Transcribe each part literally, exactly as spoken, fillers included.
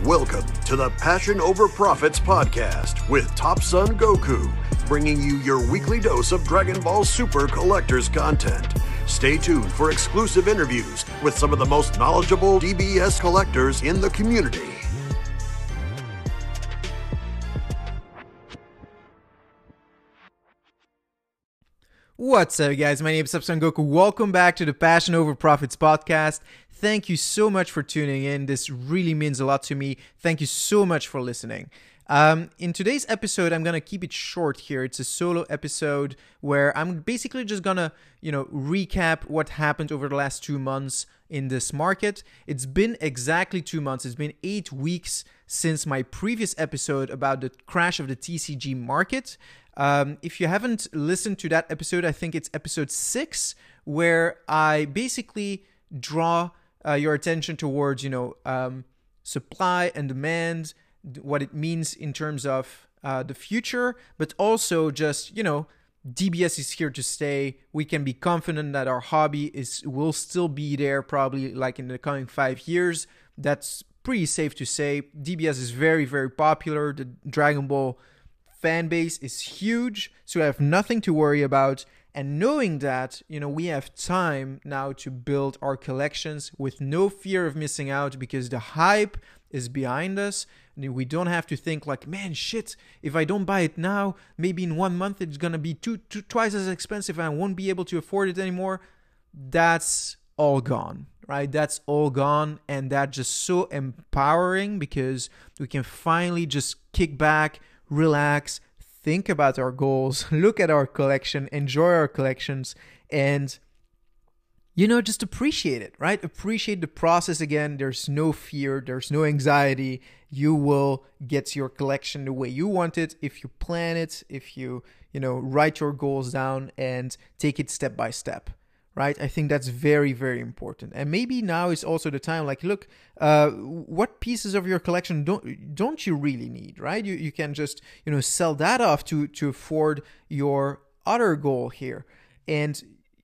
Welcome to the Passion Over Profits podcast with Top Son Goku, bringing you your weekly dose of Dragon Ball Super Collectors content. Stay tuned for exclusive interviews with some of the most knowledgeable D B S collectors in the community. What's up, guys? My name is Top Son Goku. Welcome back to the Passion Over Profits podcast. Thank you so much for tuning in. This really means a lot to me. Thank you so much for listening. Um, in today's episode, I'm going to keep it short here. It's a solo episode where I'm basically just going to, you know, recap what happened over the last two months in this market. It's been exactly two months. It's been eight weeks since my previous episode about the crash of the T C G market. Um, if you haven't listened to that episode, I think it's episode six, where I basically draw uh, your attention towards, you know, um, supply and demand, what it means in terms of uh, the future, but also just, you know, D B S is here to stay. We can be confident that our hobby is will still be there probably like in the coming five years. That's pretty safe to say. D B S is very, very popular. The Dragon Ball fan base is huge, so I have nothing to worry about. And knowing that, you know, we have time now to build our collections with no fear of missing out because the hype is behind us. We don't have to think like, man, shit, if I don't buy it now, maybe in one month it's gonna be two, two twice as expensive and I won't be able to afford it anymore. That's all gone, right? That's all gone, and that's just so empowering because we can finally just kick back, relax, think about our goals, look at our collection, enjoy our collections, and, you know, just appreciate it, right? Appreciate the process again. There's no fear. There's no anxiety. You will get your collection the way you want it if you plan it, if you, you know, write your goals down and take it step by step. Right? I think that's very, very important. And maybe now is also the time, like, look, uh, what pieces of your collection don't don't you really need, right? You you can just, you know, sell that off to to afford your other goal here. And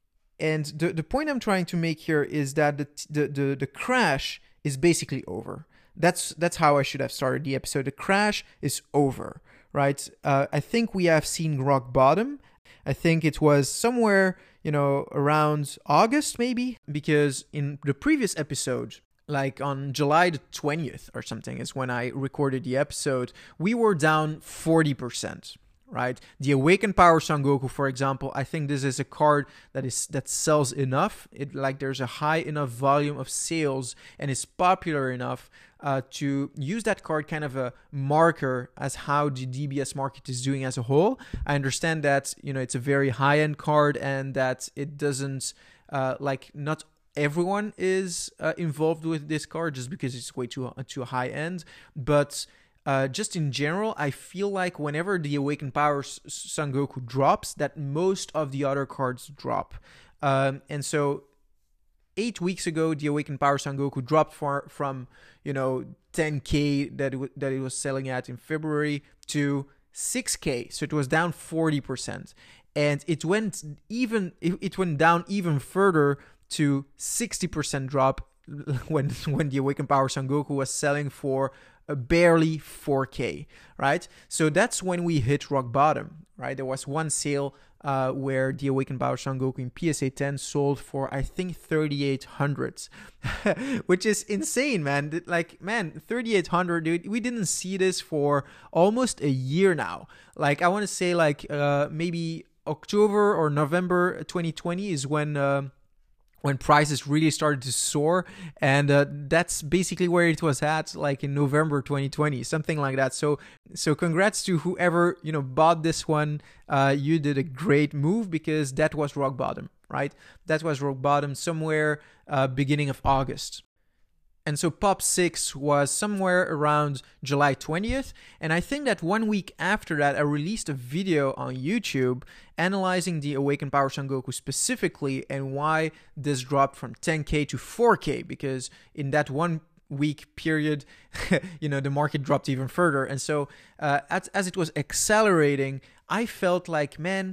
and the, the point I'm trying to make here is that the, the the the crash is basically over. That's that's how I should have started the episode. The crash is over, right? Uh, I think we have seen rock bottom. I think it was somewhere, you know, around August maybe, because in the previous episode, like on July the twentieth or something is when I recorded the episode, we were down forty percent, right? The Awakened Power Son Goku, for example, I think this is a card that is that sells enough. It like there's a high enough volume of sales and is popular enough uh, to use that card kind of a marker as how the D B S market is doing as a whole. I understand that, you know, it's a very high-end card and that it doesn't uh, like not everyone is uh, involved with this card just because it's way too uh, too high end, but Uh, just in general, I feel like whenever the Awakened Power Son Goku drops, that most of the other cards drop. Um, and so, eight weeks ago, the Awakened Power Son Goku dropped for, from, you know, ten K that it, w- that it was selling at in February to six K. So it was down forty percent. And it went even, it, it went down even further to sixty percent drop when, when the Awakened Power Son Goku was selling for barely four K, right? So that's when we hit rock bottom, right? There was one sale uh, where the Awakened Power Son Goku in P S A ten sold for, I think, thirty-eight hundred, which is insane, man. Like, man, thirty-eight hundred, dude, we didn't see this for almost a year now. Like, I want to say, like, uh, maybe October or November twenty twenty is when... Uh, when prices really started to soar, and uh, that's basically where it was at, like in November twenty twenty, something like that. So, so congrats to whoever, you know, bought this one. Uh, you did a great move because that was rock bottom, right? That was rock bottom somewhere uh, beginning of August. And so Pop six was somewhere around July twentieth. And I think that one week after that, I released a video on YouTube analyzing the Awakened Power Son Goku specifically and why this dropped from ten K to four K. Because in that one week period, you know, the market dropped even further. And so uh, as, as it was accelerating, I felt like, man,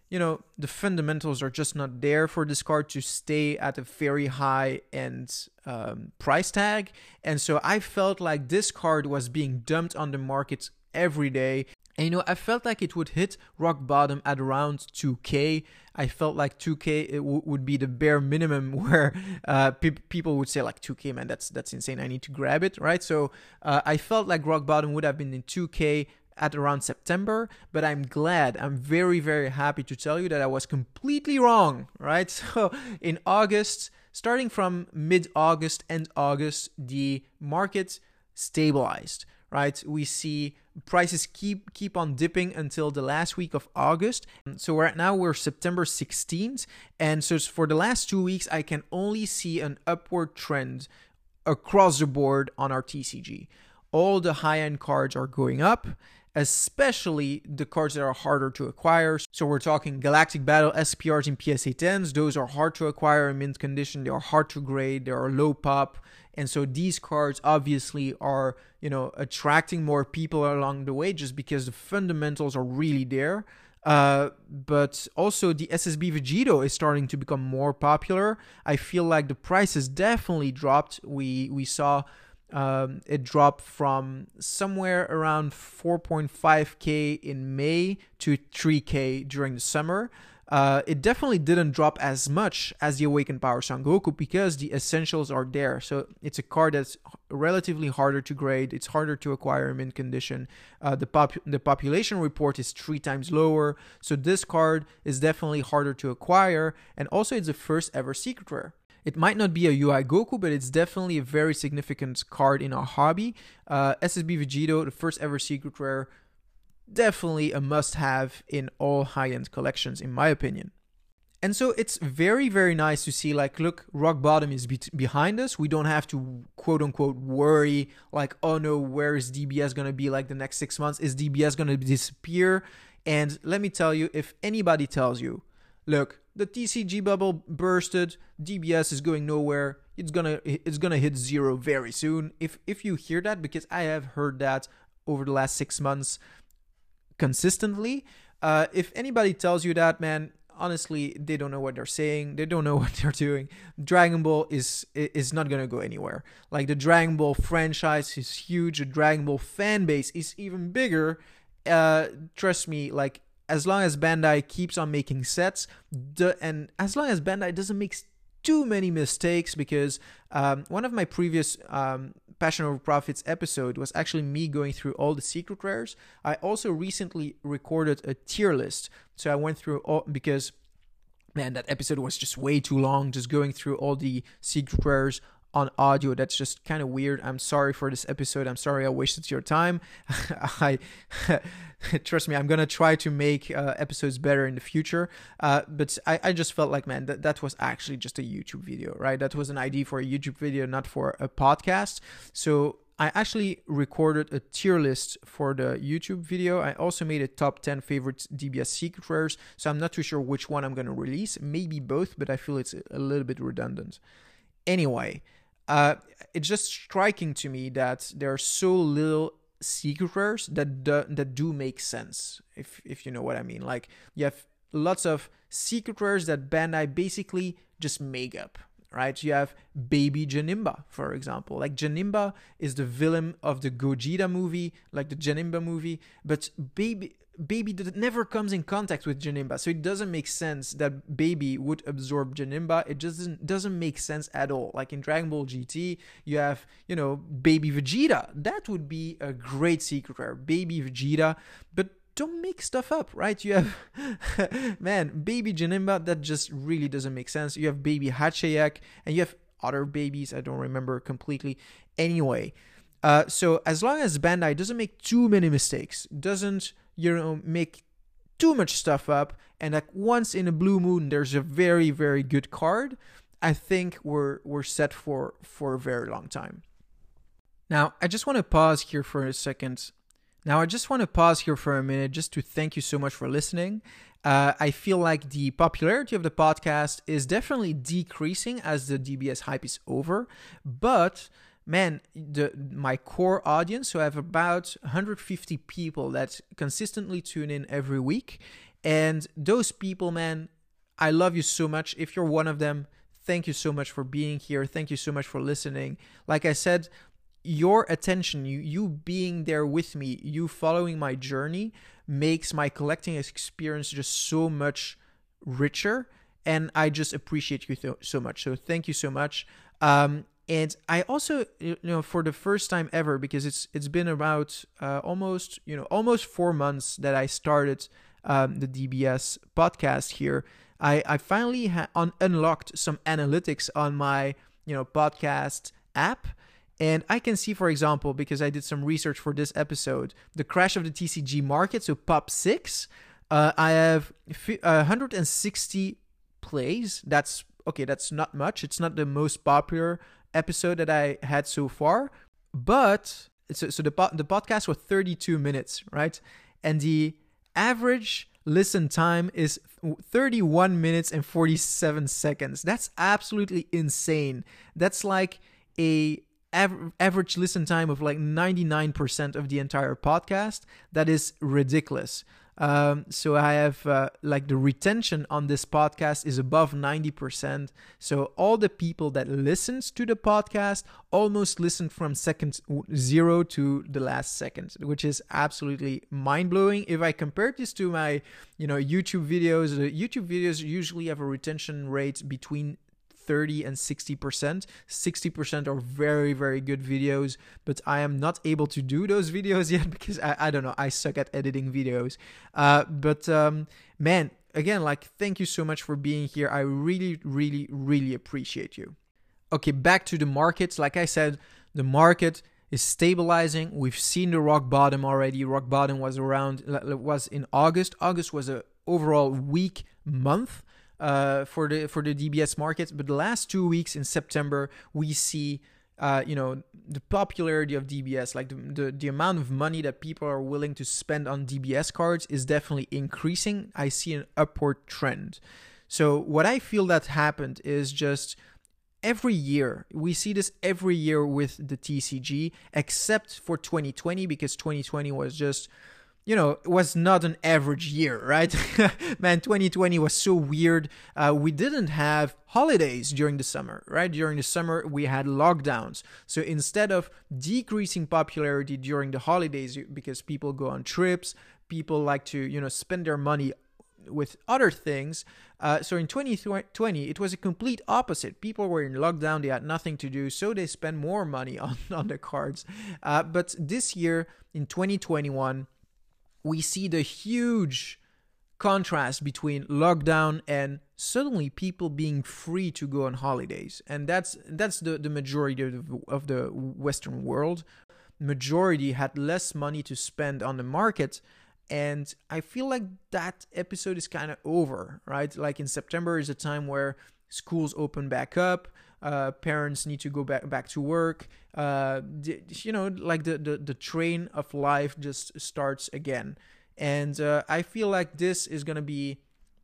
you know, the fundamentals are just not there for this card to stay at a very high end um, price tag. And so I felt like this card was being dumped on the market every day. And, you know, I felt like it would hit rock bottom at around two K. I felt like two K it w- would be the bare minimum where uh, pe- people would say like two K, man, that's that's insane. I need to grab it, right? So uh, I felt like rock bottom would have been in two K at around September, but I'm glad, I'm very, very happy to tell you that I was completely wrong, right? So in August, starting from mid-August, end August, the market stabilized, right? We see prices keep keep on dipping until the last week of August. So right now we're September sixteenth, and so for the last two weeks, I can only see an upward trend across the board on our T C G. All the high-end cards are going up, especially the cards that are harder to acquire. So we're talking Galactic Battle S P Rs and P S A tens. Those are hard to acquire in mint condition. They are hard to grade. They are low pop. And so these cards obviously are, you know, attracting more people along the way just because the fundamentals are really there. Uh, but also the S S B Vegito is starting to become more popular. I feel like the price has definitely dropped. We we saw um, it dropped from somewhere around four point five K in May to three K during the summer. Uh, it definitely didn't drop as much as the Awakened Power Son Goku because the essentials are there. So it's a card that's relatively harder to grade. It's harder to acquire in mint condition. Uh, the pop the population report is three times lower. So this card is definitely harder to acquire. And also it's the first ever secret rare. It might not be a U I Goku, but it's definitely a very significant card in our hobby. Uh, S S B Vegito, the first ever secret rare, definitely a must-have in all high-end collections, in my opinion. And so it's very, very nice to see, like, look, rock bottom is be- behind us. We don't have to, quote-unquote, worry, like, oh no, where is D B S going to be, like, the next six months? Is D B S going to disappear? And let me tell you, if anybody tells you, look, the T C G bubble bursted, D B S is going nowhere, it's gonna it's gonna hit zero very soon. If if you hear that, because I have heard that over the last six months consistently, uh, if anybody tells you that, man, honestly, they don't know what they're saying. They don't know what they're doing. Dragon Ball is is not gonna go anywhere. Like, the Dragon Ball franchise is huge. The Dragon Ball fan base is even bigger. Uh, trust me, like, as long as Bandai keeps on making sets, the, and as long as Bandai doesn't make too many mistakes, because um, one of my previous um, Passion Over Profits episode was actually me going through all the secret rares. I also recently recorded a tier list. So I went through all, because, man, that episode was just way too long, just going through all the secret rares on audio. That's just kind of weird. I'm sorry for this episode. I'm sorry I wasted your time. I trust me, I'm gonna try to make uh, episodes better in the future. Uh, but I, I just felt like, man, that, that was actually just a YouTube video, right? That was an idea for a YouTube video, not for a podcast. So I actually recorded a tier list for the YouTube video. I also made a top ten favorite D B S secret rares. So I'm not too sure which one I'm gonna release. Maybe both, but I feel it's a little bit redundant. Anyway, Uh, it's just striking to me that there are so little secret rares that do, that do make sense, if if you know what I mean. Like, you have lots of secret rares that Bandai basically just make up, right? You have Baby Janemba, for example. Like, Janemba is the villain of the Gogeta movie, like the Janemba movie, but Baby... Baby never comes in contact with Janemba, so it doesn't make sense that Baby would absorb Janemba. It just doesn't, doesn't make sense at all. Like, in Dragon Ball G T, you have, you know, Baby Vegeta. That would be a great secret rare, Baby Vegeta, but don't make stuff up, right? You have, man, Baby Janemba, that just really doesn't make sense. You have Baby Hachiyak, and you have other babies, I don't remember completely. Anyway, uh, so as long as Bandai doesn't make too many mistakes, doesn't, you know, make too much stuff up, and like once in a blue moon there's a very, very good card, I think we're we're set for for a very long time. Now, I just want to pause here for a second. Now, I just want to pause here for a minute just to thank you so much for listening. Uh, I feel like the popularity of the podcast is definitely decreasing as the D B S hype is over, but man, the my core audience, so I have about one hundred fifty people that consistently tune in every week, And those people, man, I love you so much. If you're one of them, thank you so much for being here. Thank you so much for listening. Like I said, your attention, you you being there with me, you following my journey makes my collecting experience just so much richer, and I just appreciate you th- so much. So thank you so much. Um, and I also, you know, for the first time ever, because it's it's been about uh, almost you know almost four months that I started um, the D B S podcast here. I I finally ha- un- unlocked some analytics on my you know podcast app. And I can see, for example, because I did some research for this episode, the crash of the T C G market, so P O P six, uh, I have fi- uh, one hundred sixty plays. That's, okay, that's not much. It's not the most popular episode that I had so far. But, so, so the, po- the podcast was thirty-two minutes, right? And the average listen time is thirty-one minutes and forty-seven seconds. That's absolutely insane. That's like a average listen time of like ninety-nine percent of the entire podcast. That is ridiculous. Um, so I have uh, like the retention on this podcast is above ninety percent. So all the people that listens to the podcast almost listened from second zero to the last second, which is absolutely mind-blowing. If I compare this to my, you know, YouTube videos, the YouTube videos usually have a retention rate between thirty and sixty percent. sixty percent are very, very good videos, but I am not able to do those videos yet because I, I don't know, I suck at editing videos. Uh, but um, man, again, like, thank you so much for being here. I really, really, really appreciate you. Okay, back to the markets. Like I said, the market is stabilizing. We've seen the rock bottom already. Rock bottom was around, was in August. August was a overall weak month uh for the for the D B S market, but the last two weeks in September we see uh you know the popularity of D B S, like the, the the amount of money that people are willing to spend on D B S cards is definitely increasing. I see an upward trend. So what I feel that happened is just every year, we see this every year with the T C G, except for twenty twenty, because twenty twenty was just, you know, it was not an average year, right? Man, twenty twenty was so weird. Uh, we didn't have holidays during the summer, right? During the summer, we had lockdowns. So instead of decreasing popularity during the holidays, because people go on trips, people like to, you know, spend their money with other things. Uh, so in twenty twenty, it was a complete opposite. People were in lockdown, they had nothing to do, so they spend more money on, on the cards. Uh, but this year, in twenty twenty-one, we see the huge contrast between lockdown and suddenly people being free to go on holidays. And that's that's the, the majority of the, of the Western world. Majority had less money to spend on the market. And I feel like that episode is kind of over, right? Like in September is a time where schools open back up. Uh, parents need to go back back to work. Uh, you know, like the, the, the train of life just starts again. And uh, I feel like this is gonna be,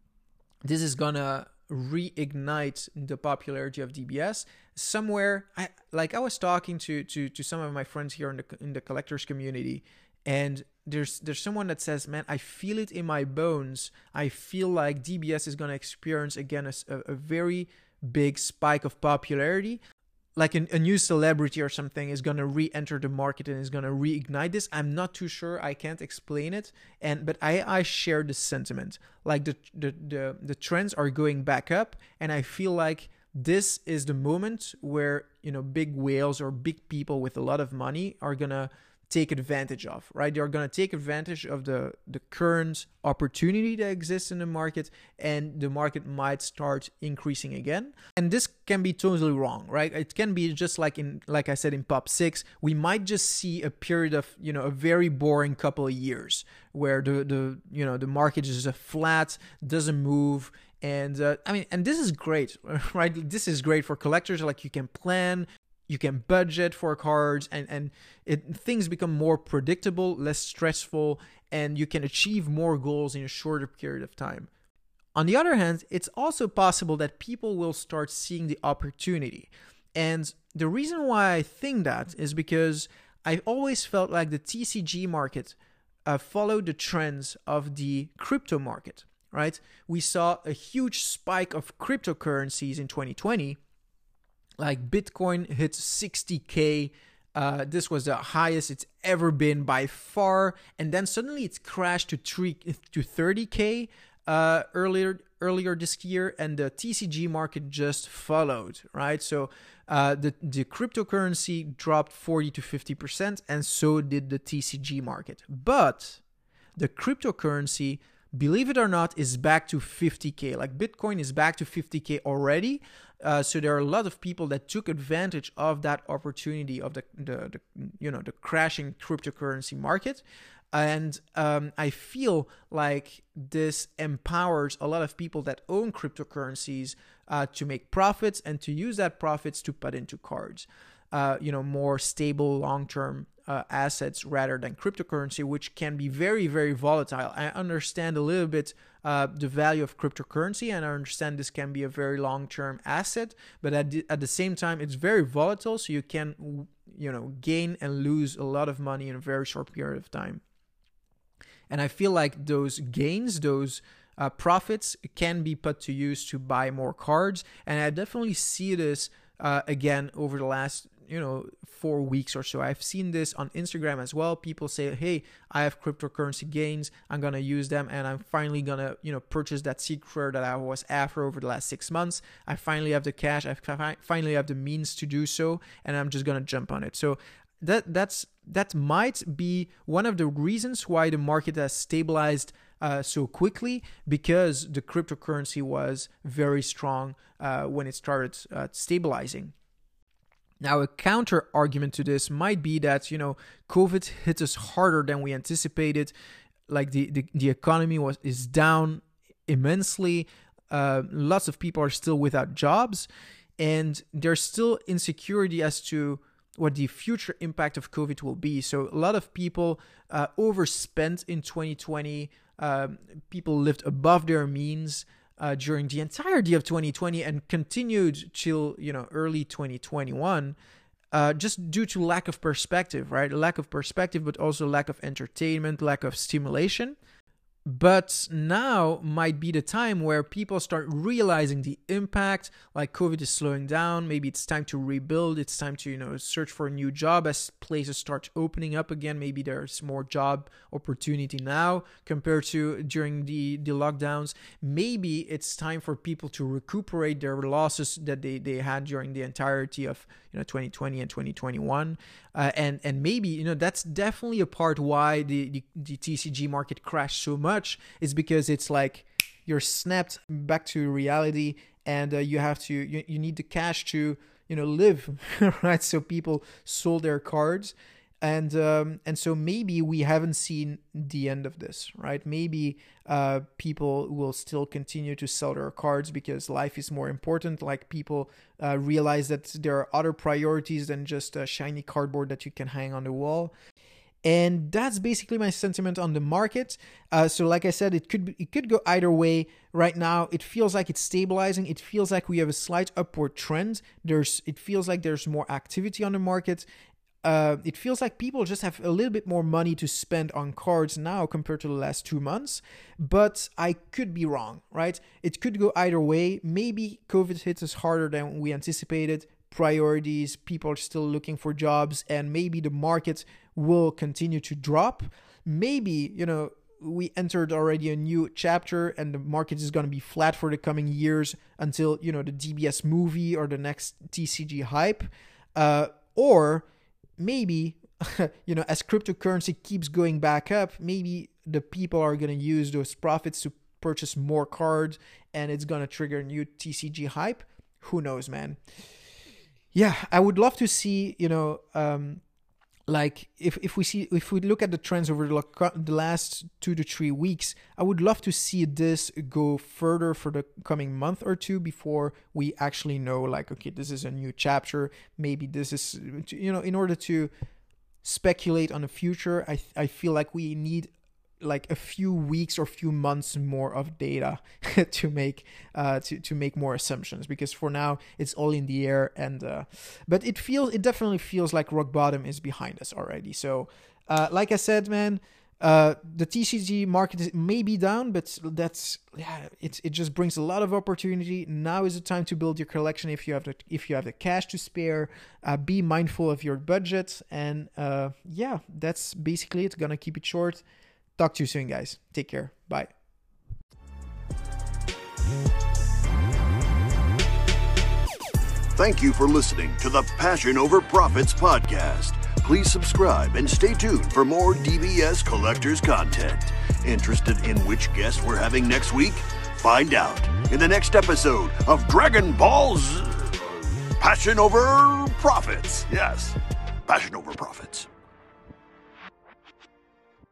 this is gonna reignite the popularity of D B S somewhere. I like I was talking to to to some of my friends here in the in the collectors community, and there's there's someone that says, man, I feel it in my bones. I feel like D B S is gonna experience again a, a very big spike of popularity, like a, a new celebrity or something is going to re-enter the market and is going to reignite this. I'm not too sure. I can't explain it. And but I, I share the sentiment. Like the, the the the trends are going back up, and I feel like this is the moment where, you know, big whales or big people with a lot of money are going to take advantage of, right? They're going to take advantage of the, the current opportunity that exists in the market, and the market might start increasing again. And this can be totally wrong, right? It can be just like in, like I said, in P O P six, we might just see a period of, you know, a very boring couple of years where the, the you know, the market is just flat, doesn't move. And uh, I mean, and this is great, right? This is great for collectors. Like, you can plan, you can budget for cards, and, and it, things become more predictable, less stressful, and you can achieve more goals in a shorter period of time. On the other hand, it's also possible that people will start seeing the opportunity. And the reason why I think that is because I've always felt like the T C G market uh, followed the trends of the crypto market, right? We saw a huge spike of cryptocurrencies in twenty twenty. Like Bitcoin hit sixty K. Uh, this was the highest it's ever been by far. And then suddenly it's crashed to three to thirty K uh, earlier earlier this year, and the T C G market just followed, right? So uh, the, the cryptocurrency dropped forty to fifty percent, and so did the T C G market. But the cryptocurrency, believe it or not, is back to fifty K. Like Bitcoin is back to fifty K already. Uh, so there are a lot of people that took advantage of that opportunity of the, the, the you know, the crashing cryptocurrency market. And um, I feel like this empowers a lot of people that own cryptocurrencies uh, to make profits and to use that profits to put into cards. Uh, you know, more stable long-term uh, assets rather than cryptocurrency, which can be very, very volatile. I understand a little bit uh, the value of cryptocurrency, and I understand this can be a very long-term asset, but at the, at the same time, it's very volatile, so you can, you know, gain and lose a lot of money in a very short period of time. And I feel like those gains, those uh, profits can be put to use to buy more cards, and I definitely see this uh, again over the last you know, four weeks or so. I've seen this on Instagram as well. People say, hey, I have cryptocurrency gains. I'm going to use them. And I'm finally going to, you know, purchase that secret that I was after over the last six months. I finally have the cash. I finally have the means to do so. And I'm just going to jump on it. So that that's that might be one of the reasons why the market has stabilized uh, so quickly, because the cryptocurrency was very strong uh, when it started uh, stabilizing. Now, a counter argument to this might be that, you know, COVID hit us harder than we anticipated. Like the, the, the economy was is down immensely. Uh, lots of people are still without jobs, and there's still insecurity as to what the future impact of COVID will be. So a lot of people uh, overspent in twenty twenty. Um, people lived above their means Uh, during the entirety of twenty twenty and continued till, you know, early twenty twenty-one, uh, just due to lack of perspective, right? Lack of perspective, but also lack of entertainment, lack of stimulation. But now might be the time where people start realizing the impact, like COVID is slowing down. Maybe it's time to rebuild. It's time to, you know, search for a new job as places start opening up again. Maybe there's more job opportunity now compared to during the, the lockdowns. Maybe it's time for people to recuperate their losses that they, they had during the entirety of, you know, twenty twenty and twenty twenty-one. Uh, and, and maybe, you know, that's definitely a part why the, the, the T C G market crashed so much, is because it's like you're snapped back to reality, and uh, you have to, you, you need the cash to, you know, live, right? So people sold their cards. And um, and so maybe we haven't seen the end of this, right? Maybe uh, people will still continue to sell their cards because life is more important. Like people uh, realize that there are other priorities than just a shiny cardboard that you can hang on the wall. And that's basically my sentiment on the market. Uh, so like I said, it could be, it could go either way. Right now, it feels like it's stabilizing. It feels like we have a slight upward trend. There's it feels like there's more activity on the market. Uh, it feels like people just have a little bit more money to spend on cards now compared to the last two months. But I could be wrong, right? It could go either way. Maybe COVID hits us harder than we anticipated. Priorities, people are still looking for jobs, and maybe the market will continue to drop. Maybe, you know, we entered already a new chapter and the market is going to be flat for the coming years until, you know, the D B S movie or the next T C G hype. Uh, or maybe, you know, as cryptocurrency keeps going back up, maybe the people are going to use those profits to purchase more cards and it's going to trigger a new T C G hype. Who knows, man? Yeah, I would love to see, you know, um, like if, if we see, if we look at the trends over the, the last two to three weeks, I would love to see this go further for the coming month or two before we actually know, like, okay, this is a new chapter. Maybe this is, you know, in order to speculate on the future, I I feel like we need like a few weeks or few months more of data to make uh to, to make more assumptions, because for now it's all in the air. And uh but it feels it definitely feels like rock bottom is behind us already. So uh like I said, man, Uh, the T C G market is, may be down, but that's yeah, it it just brings a lot of opportunity. Now is the time to build your collection if you have the if you have the cash to spare. Uh, be mindful of your budget, and uh, yeah, that's basically it. Gonna keep it short. Talk to you soon, guys. Take care. Bye. Thank you for listening to the Passion Over Profits podcast. Please subscribe and stay tuned for more D B S Collectors content. Interested in which guest we're having next week? Find out in the next episode of Dragon Ball's Passion Over Profits. Yes, Passion Over Profits.